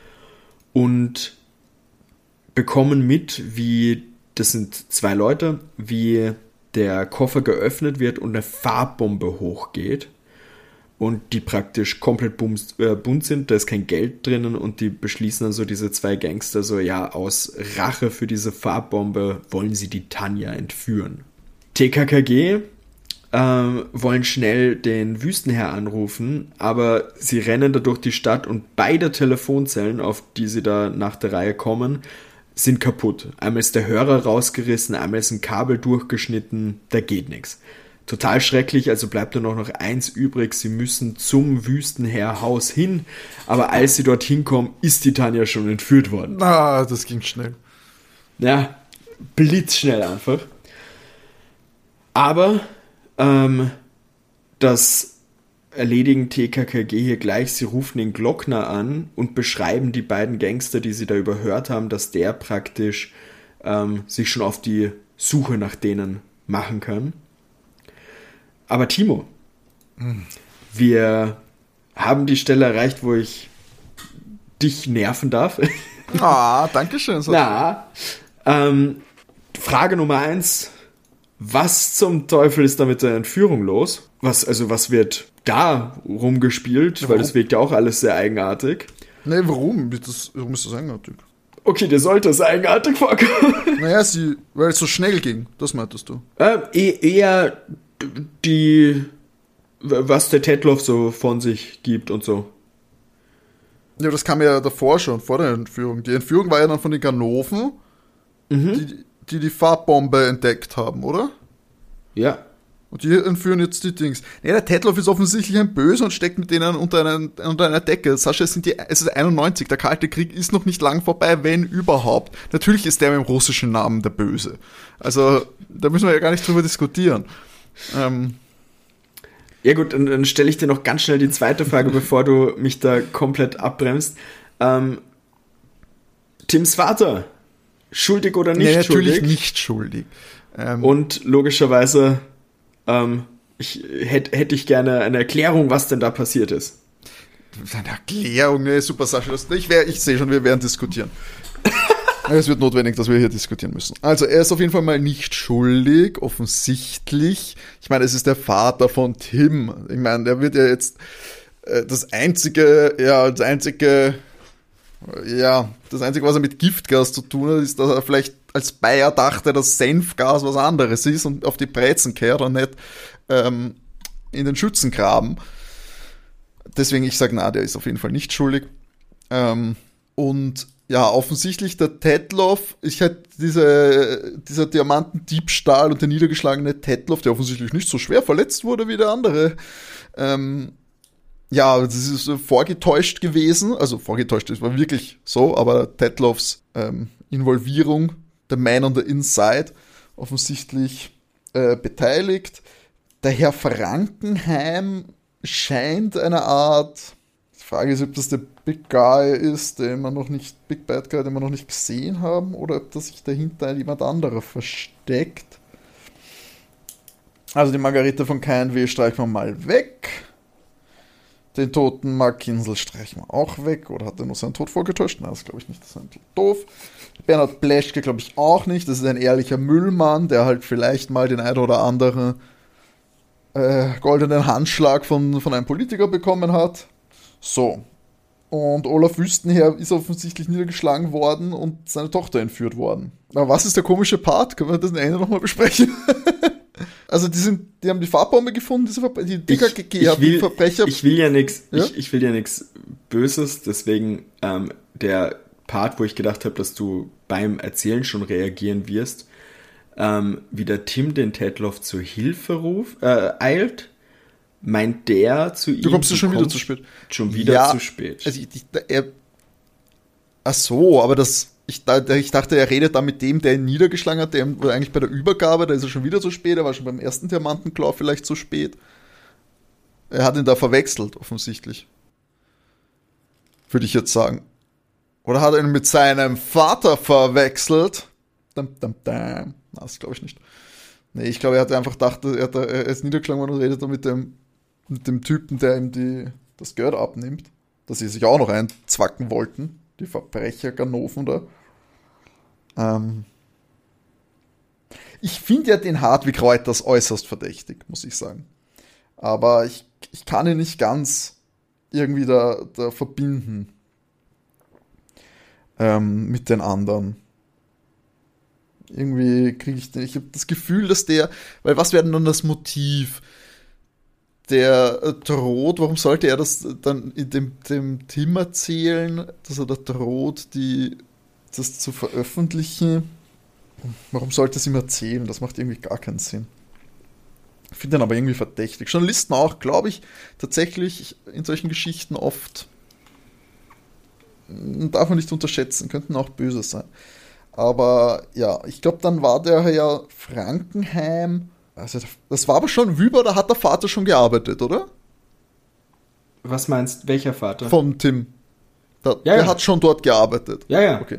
[SPEAKER 3] und bekommen mit, wie, das sind zwei Leute, wie der Koffer geöffnet wird und eine Farbbombe hochgeht und die praktisch komplett bums, äh, bunt sind, da ist kein Geld drinnen und die beschließen dann so, diese zwei Gangster so, ja, aus Rache für diese Farbbombe wollen sie die Tanja entführen. T K K G ähm, wollen schnell den Wüstenherr anrufen, aber sie rennen da durch die Stadt und beide Telefonzellen, auf die sie da nach der Reihe kommen, sind kaputt. Einmal ist der Hörer rausgerissen, einmal ist ein Kabel durchgeschnitten, da geht nichts. Total schrecklich, also bleibt nur noch eins übrig, sie müssen zum Wüstenherrhaus hin, aber als sie dorthin kommen, ist die Tanja schon entführt worden.
[SPEAKER 2] Ah, das ging schnell.
[SPEAKER 3] Ja, blitzschnell einfach. Aber ähm, das erledigen T K K G hier gleich, sie rufen den Glockner an und beschreiben die beiden Gangster, die sie da überhört haben, dass der praktisch ähm, sich schon auf die Suche nach denen machen kann. Aber Timo, hm. wir haben die Stelle erreicht, wo ich dich nerven darf.
[SPEAKER 2] Ah, danke schön.
[SPEAKER 3] Na, ähm, Frage Nummer eins. Was zum Teufel ist da mit der Entführung los? Was, also was wird da rumgespielt? Ja, weil das wirkt ja auch alles sehr eigenartig.
[SPEAKER 2] Nee, warum? Das, warum ist das eigenartig?
[SPEAKER 3] Okay, dir sollte es eigenartig vorkommen.
[SPEAKER 2] Naja, sie, weil es so schnell ging. Das meintest du?
[SPEAKER 3] Ähm, eher die, was der Tetloff so von sich gibt und so.
[SPEAKER 2] Ja, das kam ja davor schon, vor der Entführung. Die Entführung war ja dann von den Ganoven, mhm. die, die die Farbbombe entdeckt haben, oder?
[SPEAKER 3] Ja.
[SPEAKER 2] Und die entführen jetzt die Dings. Nee, der Tetloff ist offensichtlich ein Böse und steckt mit denen unter, einen, unter einer Decke. Sascha, es, sind die, es ist einundneunzig, der Kalte Krieg ist noch nicht lang vorbei, wenn überhaupt. Natürlich ist der mit dem russischen Namen der Böse. Also, da müssen wir ja gar nicht drüber diskutieren. Ähm...
[SPEAKER 3] Ja gut, dann, dann stelle ich dir noch ganz schnell die zweite Frage, bevor du mich da komplett abbremst. Ähm, Tims Vater, schuldig oder nicht
[SPEAKER 2] nee, natürlich
[SPEAKER 3] schuldig?
[SPEAKER 2] Natürlich nicht schuldig.
[SPEAKER 3] Ähm, Und logischerweise ähm, ich, hätte hätt ich gerne eine Erklärung, was denn da passiert ist.
[SPEAKER 2] Eine Erklärung, ne, super Sascha. Das, ich ich sehe schon, wir werden diskutieren. Es wird notwendig, dass wir hier diskutieren müssen. Also, er ist auf jeden Fall mal nicht schuldig, offensichtlich. Ich meine, es ist der Vater von Tim. Ich meine, der wird ja jetzt äh, das einzige, ja, das einzige, ja, das einzige, was er mit Giftgas zu tun hat, ist, dass er vielleicht als Bayer dachte, dass Senfgas was anderes ist und auf die Brezen kehrt und nicht ähm, in den Schützengraben. Deswegen, ich sage, na, der ist auf jeden Fall nicht schuldig. Ähm, und ja, offensichtlich der Tetloff, ich hätte diese, dieser Diamantendiebstahl und der niedergeschlagene Tetloff, der offensichtlich nicht so schwer verletzt wurde wie der andere, ähm, ja, das ist vorgetäuscht gewesen, also vorgetäuscht, das war wirklich so, aber Tetloffs ähm, Involvierung, der Man on the Inside, offensichtlich äh, beteiligt. Der Herr Frankenheim scheint eine Art, die Frage ist, ob das der Big Guy ist, den wir noch nicht, Big Bad Guy, den wir noch nicht gesehen haben, oder ob das sich dahinter jemand anderer versteckt. Also die Margarete von K and W streichen wir mal weg. Den toten Mark Kinsel streichen wir auch weg. Oder hat er noch seinen Tod vorgetäuscht? Nein, das glaube ich nicht, das ist ein doof. Bernhard Bleschke glaube ich auch nicht, das ist ein ehrlicher Müllmann, der halt vielleicht mal den ein oder anderen äh, goldenen Handschlag von, von einem Politiker bekommen hat. So. Und Olaf Wüstenherr ist offensichtlich niedergeschlagen worden und seine Tochter entführt worden. Aber was ist der komische Part? Können wir das am Ende nochmal besprechen? Also die sind, die haben die Farbbombe gefunden, diese Verbre- die D K K G hat die Verbrecher...
[SPEAKER 3] Ich will ja nichts
[SPEAKER 2] ja?
[SPEAKER 3] ich, ich will ja nichts Böses, deswegen ähm, der Part, wo ich gedacht habe, dass du beim Erzählen schon reagieren wirst, ähm, wie der Tim den Tetloff zur Hilfe ruft, äh, eilt, meint der zu ihm...
[SPEAKER 2] Du kommst ja schon wieder zu spät.
[SPEAKER 3] Schon wieder
[SPEAKER 2] ja,
[SPEAKER 3] zu spät.
[SPEAKER 2] Also ich, ich, er, ach so, aber das... Ich, ich dachte, er redet da mit dem, der ihn niedergeschlagen hat, der war eigentlich bei der Übergabe, da ist er schon wieder zu spät, er war schon beim ersten Diamantenklau vielleicht zu spät. Er hat ihn da verwechselt, offensichtlich. Würde ich jetzt sagen. Oder hat er ihn mit seinem Vater verwechselt? Dum, dum, dum. Na, das glaube ich nicht. Nee, ich glaube, er hat einfach gedacht, er, hat, er ist niedergeschlagen worden und redet da mit dem, mit dem Typen, der ihm die, das Geld abnimmt. Dass sie sich auch noch einzwacken wollten. Die Verbrecher Ganoven da. Ähm ich finde ja den Hartwig Reuters äußerst verdächtig, muss ich sagen. Aber ich, ich kann ihn nicht ganz irgendwie da, da verbinden ähm, mit den anderen. Irgendwie kriege ich den, ich habe das Gefühl, dass der, weil was wäre denn dann das Motiv? Der äh, droht, warum sollte er das dann in dem, dem Tim erzählen, dass er da droht, die, das zu veröffentlichen? Warum sollte es ihm erzählen? Das macht irgendwie gar keinen Sinn. Ich finde ihn aber irgendwie verdächtig. Journalisten auch, glaube ich, tatsächlich in solchen Geschichten oft, darf man nicht unterschätzen, könnten auch böse sein. Aber ja, ich glaube, dann war der ja Frankenheim. Also das war aber schon Wüber, da hat der Vater schon gearbeitet, oder?
[SPEAKER 3] Was meinst, welcher Vater?
[SPEAKER 2] Von Tim. Der,
[SPEAKER 3] ja,
[SPEAKER 2] der
[SPEAKER 3] ja.
[SPEAKER 2] hat schon dort gearbeitet.
[SPEAKER 3] Ja, ja.
[SPEAKER 2] Okay.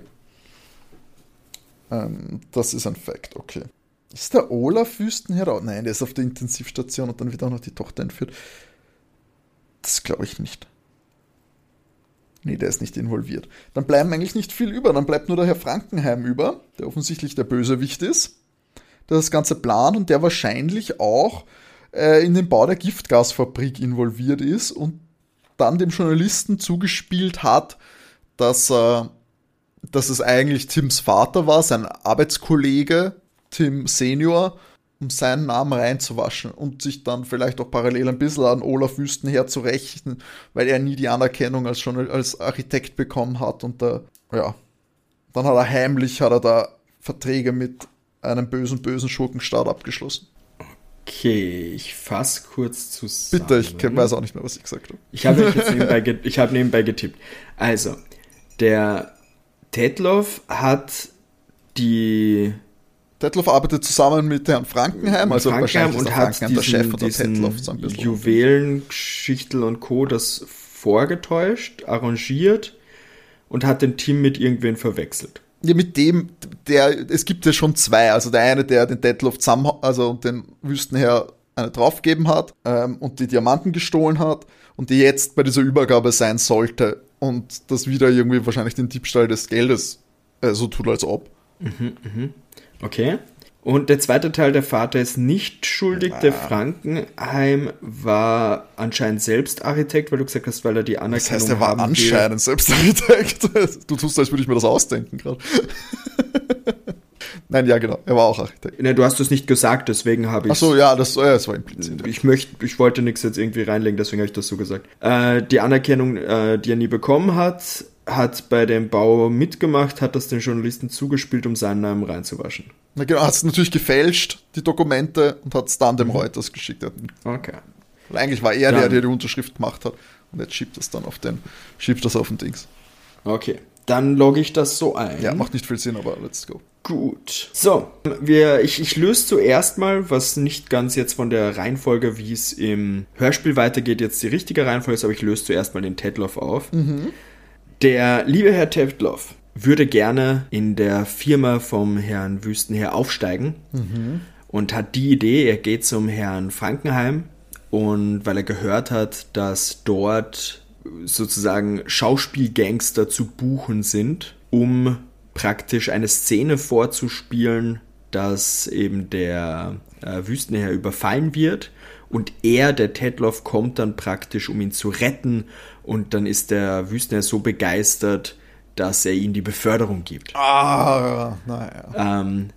[SPEAKER 2] Ähm, das ist ein Fakt, okay. Ist der Olaf Wüstenherr? Nein, der ist auf der Intensivstation und dann wird auch noch die Tochter entführt. Das glaube ich nicht. Nee, der ist nicht involviert. Dann bleiben eigentlich nicht viel über. Dann bleibt nur der Herr Frankenheim über, der offensichtlich der Bösewicht ist, der das Ganze plant und der wahrscheinlich auch äh, in den Bau der Giftgasfabrik involviert ist und dann dem Journalisten zugespielt hat, dass, äh, dass es eigentlich Tims Vater war, sein Arbeitskollege, Tim Senior, um seinen Namen reinzuwaschen und sich dann vielleicht auch parallel ein bisschen an Olaf Wüstenherr zu rächen, weil er nie die Anerkennung als, Journal- als Architekt bekommen hat und da, ja, dann hat er heimlich, hat er da Verträge mit einem bösen, bösen Schurkenstaat abgeschlossen.
[SPEAKER 3] Okay, ich fasse kurz zusammen.
[SPEAKER 2] Bitte, ich weiß auch nicht mehr, was ich gesagt habe.
[SPEAKER 3] Ich habe jetzt nebenbei, ge- ich habe nebenbei getippt. Also, der Tetloff hat die...
[SPEAKER 2] Tetloff arbeitet zusammen mit Herrn Frankenheim, also
[SPEAKER 3] Frankenheim
[SPEAKER 2] wahrscheinlich ist
[SPEAKER 3] und
[SPEAKER 2] der
[SPEAKER 3] hat
[SPEAKER 2] Frankenheim
[SPEAKER 3] diesen,
[SPEAKER 2] der Chef von der
[SPEAKER 3] diesen
[SPEAKER 2] Tetloff so ein bisschen.
[SPEAKER 3] Juwelen, Schichtel und Co. das vorgetäuscht, arrangiert und hat den Tim mit irgendwen verwechselt.
[SPEAKER 2] Ja, mit dem, der, es gibt ja schon zwei, also der eine, der den Tetloff zusammen, also den Wüstenherr eine draufgegeben hat ähm, und die Diamanten gestohlen hat und die jetzt bei dieser Übergabe sein sollte und das wieder irgendwie wahrscheinlich den Diebstahl des Geldes äh, so tut, als ob.
[SPEAKER 3] Mhm, mhm. Okay. Und der zweite Teil, der Vater ist nicht schuldig.
[SPEAKER 2] Ja.
[SPEAKER 3] Der Frankenheim war anscheinend selbst Architekt, weil du gesagt hast, weil er die Anerkennung
[SPEAKER 2] Das heißt, er war
[SPEAKER 3] haben
[SPEAKER 2] anscheinend
[SPEAKER 3] will.
[SPEAKER 2] selbst Architekt. Du tust, als würde ich mir das ausdenken gerade. Nein, ja genau, er war auch Architekt.
[SPEAKER 3] Ne, du hast es nicht gesagt, deswegen habe ich.
[SPEAKER 2] Achso, ja, das, ja, das war impliziert.
[SPEAKER 3] Ich möchte, ich wollte nichts jetzt irgendwie reinlegen, deswegen habe ich das so gesagt. Äh, die Anerkennung, äh, die er nie bekommen hat, hat bei dem Bau mitgemacht, hat das den Journalisten zugespielt, um seinen Namen reinzuwaschen.
[SPEAKER 2] Na genau, hat es natürlich gefälscht, die Dokumente, und hat es dann dem Reuters geschickt.
[SPEAKER 3] Okay.
[SPEAKER 2] Weil eigentlich war er
[SPEAKER 3] Dann.
[SPEAKER 2] der, der die Unterschrift gemacht hat. Und jetzt schiebt das dann auf den, schiebt das auf den Dings.
[SPEAKER 3] Okay. Dann logge ich das so ein.
[SPEAKER 2] Ja, macht nicht viel Sinn, aber let's go.
[SPEAKER 3] Gut. So, wir, ich, ich löse zuerst mal, was nicht ganz jetzt von der Reihenfolge, wie es im Hörspiel weitergeht, jetzt die richtige Reihenfolge ist, aber ich löse zuerst mal den Tetloff auf.
[SPEAKER 2] Mhm.
[SPEAKER 3] Der liebe Herr Tetloff würde gerne in der Firma vom Herrn Wüstenherr aufsteigen
[SPEAKER 2] Mhm.
[SPEAKER 3] und hat die Idee, er geht zum Herrn Frankenheim und weil er gehört hat, dass dort sozusagen Schauspielgangster zu buchen sind, um praktisch eine Szene vorzuspielen, dass eben der äh, Wüstenherr überfallen wird und er, der Tetloff, kommt dann praktisch, um ihn zu retten und dann ist der Wüstenherr so begeistert, dass er ihm die Beförderung gibt.
[SPEAKER 2] Ah, naja.
[SPEAKER 3] Ähm,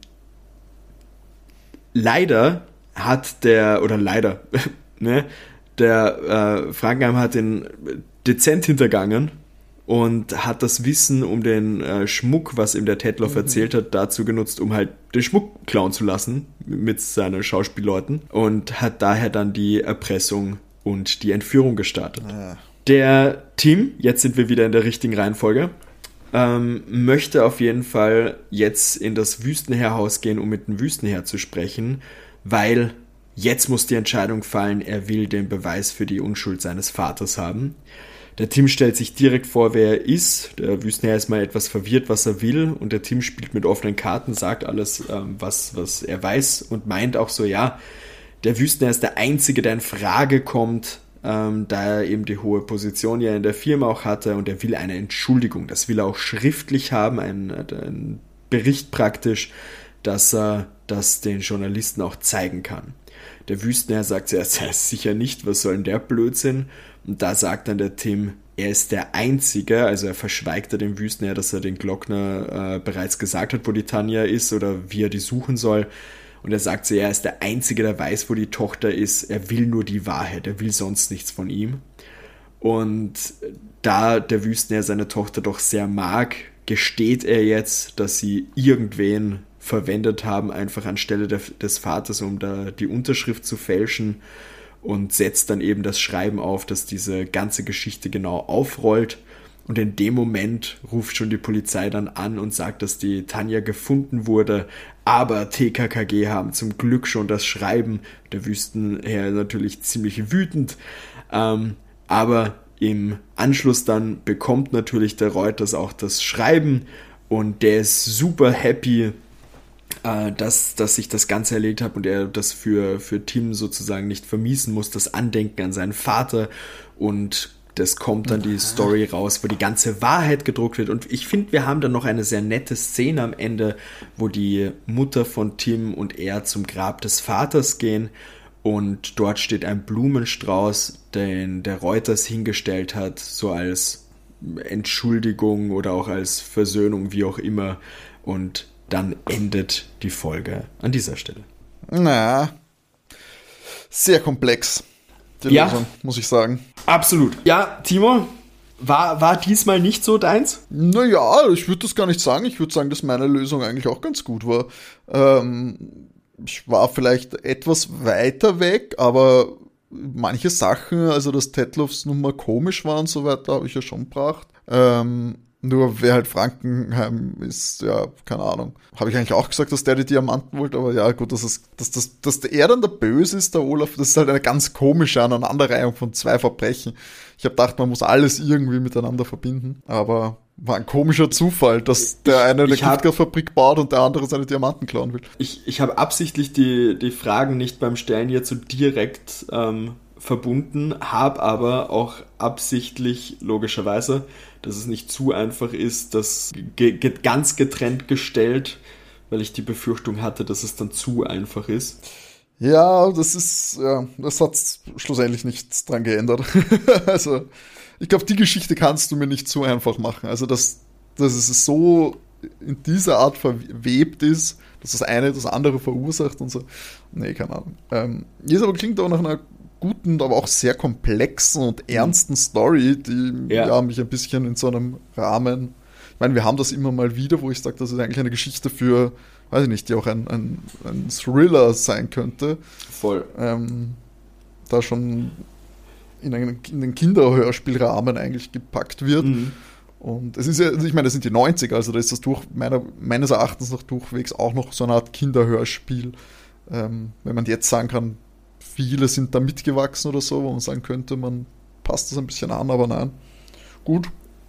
[SPEAKER 3] leider hat der, oder leider, ne, der äh, Frankenheim hat den dezent hintergangen und hat das Wissen um den äh, Schmuck, was ihm der Tetloff mhm. erzählt hat, dazu genutzt, um halt den Schmuck klauen zu lassen mit seinen Schauspielleuten und hat daher dann die Erpressung und die Entführung gestartet.
[SPEAKER 2] Ja.
[SPEAKER 3] Der Tim, jetzt sind wir wieder in der richtigen Reihenfolge, ähm, möchte auf jeden Fall jetzt in das Wüstenherrhaus gehen, um mit dem Wüstenherr zu sprechen, weil jetzt muss die Entscheidung fallen, er will den Beweis für die Unschuld seines Vaters haben. Der Tim stellt sich direkt vor, wer er ist. Der Wüstenherr ist mal etwas verwirrt, was er will. Und der Tim spielt mit offenen Karten, sagt alles, ähm, was, was er weiß und meint auch so, ja, der Wüstenherr ist der Einzige, der in Frage kommt, ähm, da er eben die hohe Position ja in der Firma auch hatte und er will eine Entschuldigung. Das will er auch schriftlich haben, einen, einen Bericht praktisch, dass er das den Journalisten auch zeigen kann. Der Wüstenherr sagt zuerst, ja, sicher nicht, was soll denn der Blödsinn? Und da sagt dann der Tim, er ist der Einzige, also er verschweigt er dem Wüstenherr, dass er den Glockner äh, bereits gesagt hat, wo die Tanja ist oder wie er die suchen soll. Und er sagt so, er ist der Einzige, der weiß, wo die Tochter ist. Er will nur die Wahrheit, er will sonst nichts von ihm. Und da der Wüstenherr seine Tochter doch sehr mag, gesteht er jetzt, dass sie irgendwen verwendet haben, einfach anstelle der, des Vaters, um da die Unterschrift zu fälschen, und setzt dann eben das Schreiben auf, das diese ganze Geschichte genau aufrollt. Und in dem Moment ruft schon die Polizei dann an und sagt, dass die Tanja gefunden wurde, aber T K K G haben zum Glück schon das Schreiben. Der Wüstenherr natürlich ziemlich wütend, ähm, aber im Anschluss dann bekommt natürlich der Reuters auch das Schreiben und der ist super happy, äh, dass, dass ich das Ganze erledigt habe und er das für, für Tim sozusagen nicht vermiesen muss, das Andenken an seinen Vater, und das kommt dann die Story raus, wo die ganze Wahrheit gedruckt wird. Und ich finde, wir haben dann noch eine sehr nette Szene am Ende, wo die Mutter von Tim und er zum Grab des Vaters gehen. Und dort steht ein Blumenstrauß, den der Reuters hingestellt hat, so als Entschuldigung oder auch als Versöhnung, wie auch immer. Und dann endet die Folge an dieser Stelle.
[SPEAKER 2] Na, sehr komplex, die
[SPEAKER 3] Ja.
[SPEAKER 2] Lösung, muss ich sagen.
[SPEAKER 3] Absolut. Ja, Timo, war, war diesmal nicht so deins?
[SPEAKER 2] Naja, ich würde das gar nicht sagen. Ich würde sagen, dass meine Lösung eigentlich auch ganz gut war. Ähm, ich war vielleicht etwas weiter weg, aber manche Sachen, also dass Tetlofs Nummer komisch war und so weiter, habe ich ja schon gebracht. Ähm, nur wer halt Frankenheim ist, ja, keine Ahnung. Habe ich eigentlich auch gesagt, dass der die Diamanten wollte, aber ja, gut, dass, es, dass, dass, dass er dann der Böse ist, der Olaf, das ist halt eine ganz komische Aneinanderreihung von zwei Verbrechen. Ich habe gedacht, man muss alles irgendwie miteinander verbinden, aber war ein komischer Zufall, dass der eine eine Giftgasfabrik baut und der andere seine Diamanten klauen will.
[SPEAKER 3] Ich, ich habe absichtlich die, die Fragen nicht beim Stellen jetzt so direkt ähm, verbunden, habe aber auch absichtlich, logischerweise, dass es nicht zu einfach ist, das ge- ge- ganz getrennt gestellt, weil ich die Befürchtung hatte, dass es dann zu einfach ist.
[SPEAKER 2] Ja, das ist, ja, das hat schlussendlich nichts dran geändert. Also, ich glaube, die Geschichte kannst du mir nicht so einfach machen. Also, dass, dass es so in dieser Art verwebt ist, dass das eine das andere verursacht und so. Nee, keine Ahnung. Ähm, jetzt aber klingt auch nach einer guten, aber auch sehr komplexen und ernsten Story, die
[SPEAKER 3] Ja.
[SPEAKER 2] ja, mich ein bisschen in so einem Rahmen, ich meine, wir haben das immer mal wieder, wo ich sage, das ist eigentlich eine Geschichte für, weiß ich nicht, die auch ein, ein, ein Thriller sein könnte.
[SPEAKER 3] Voll.
[SPEAKER 2] Ähm, da schon in, einen, in den Kinderhörspielrahmen eigentlich gepackt wird.
[SPEAKER 3] Mhm.
[SPEAKER 2] Und es ist ja, also ich meine, das sind die neunziger, also da ist das durch, meiner, meines Erachtens noch durchwegs auch noch so eine Art Kinderhörspiel. Ähm, wenn man jetzt sagen kann, viele sind da mitgewachsen oder so, wo man sagen könnte, man passt das ein bisschen an, aber nein. Gut.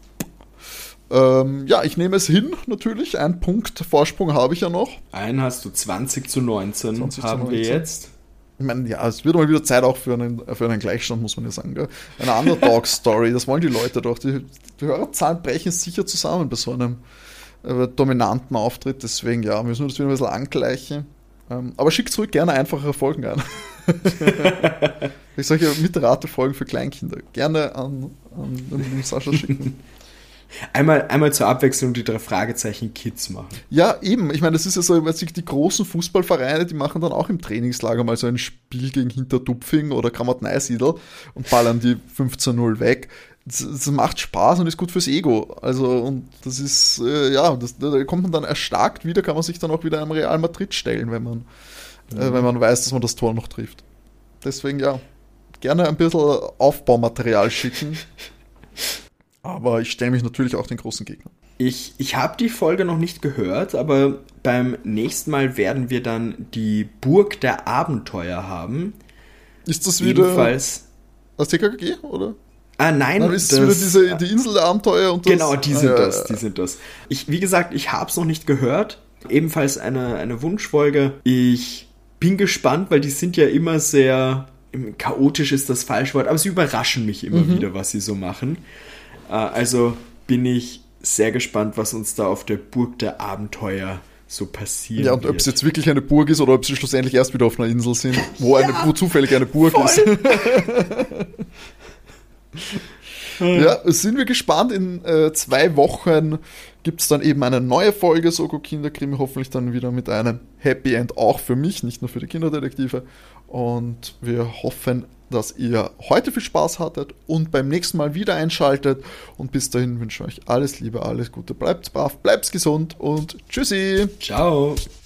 [SPEAKER 2] Ähm, ja, ich nehme es hin, natürlich. Ein Punkt Vorsprung habe ich ja noch.
[SPEAKER 3] Einen hast du, zwanzig zu neunzehn
[SPEAKER 2] zwanzig zu
[SPEAKER 3] haben wir
[SPEAKER 2] neunzehn.
[SPEAKER 3] jetzt.
[SPEAKER 2] Ich meine, ja, es wird mal wieder Zeit auch für einen, für einen Gleichstand, muss man ja sagen. Gell? Eine Underdog-Story, das wollen die Leute doch. Die, die Hörerzahlen brechen sicher zusammen bei so einem äh, dominanten Auftritt. Deswegen, ja, müssen wir das wieder ein bisschen angleichen. Ähm, aber schickt zurück gerne einfachere Folgen ein. Ich solche Mitrate-Folgen für Kleinkinder gerne an, an den Sascha schicken.
[SPEAKER 3] Einmal, einmal zur Abwechslung die drei Fragezeichen Kids machen.
[SPEAKER 2] Ja, eben. Ich meine, das ist ja so, weiß ich, die großen Fußballvereine, die machen dann auch im Trainingslager mal so ein Spiel gegen Hinterdupfing oder Kramat-Neusiedl und ballern die fünfzehn null weg. Das, das macht Spaß und ist gut fürs Ego. Also, und das ist, äh, ja, das, da kommt man dann erstarkt wieder, kann man sich dann auch wieder am Real Madrid stellen, wenn man, mhm. äh, wenn man weiß, dass man das Tor noch trifft. Deswegen, ja, gerne ein bisschen Aufbaumaterial schicken. Aber ich stelle mich natürlich auch den großen Gegnern.
[SPEAKER 3] Ich, ich habe die Folge noch nicht gehört, aber beim nächsten Mal werden wir dann die Burg der Abenteuer haben.
[SPEAKER 2] Ist das wieder
[SPEAKER 3] Ebenfalls
[SPEAKER 2] das T K K G, oder?
[SPEAKER 3] Ah, nein.
[SPEAKER 2] Dann ist es wieder diese, die Insel der Abenteuer und das.
[SPEAKER 3] Genau, die sind
[SPEAKER 2] ah,
[SPEAKER 3] das,
[SPEAKER 2] ja,
[SPEAKER 3] die sind das. Ich, wie gesagt, ich habe es noch nicht gehört. Ebenfalls eine, eine Wunschfolge. Ich bin gespannt, weil die sind ja immer sehr, chaotisch ist das falsche Wort, aber sie überraschen mich immer
[SPEAKER 2] Mhm.
[SPEAKER 3] wieder, was sie so machen. Also bin ich sehr gespannt, was uns da auf der Burg der Abenteuer so passieren
[SPEAKER 2] Ja, und
[SPEAKER 3] wird.
[SPEAKER 2] ob es jetzt wirklich eine Burg ist oder ob sie schlussendlich erst wieder auf einer Insel sind, wo, eine,
[SPEAKER 3] Ja,
[SPEAKER 2] wo zufällig eine Burg
[SPEAKER 3] voll.
[SPEAKER 2] ist. Ja, sind wir gespannt. In äh, zwei Wochen gibt es dann eben eine neue Folge Soko Kinderkrimi, hoffentlich dann wieder mit einem Happy End auch für mich, nicht nur für die Kinderdetektive. Und wir hoffen, dass ihr heute viel Spaß hattet und beim nächsten Mal wieder einschaltet. Und bis dahin wünsche ich euch alles Liebe, alles Gute, bleibt brav, bleibt gesund und tschüssi!
[SPEAKER 3] Ciao!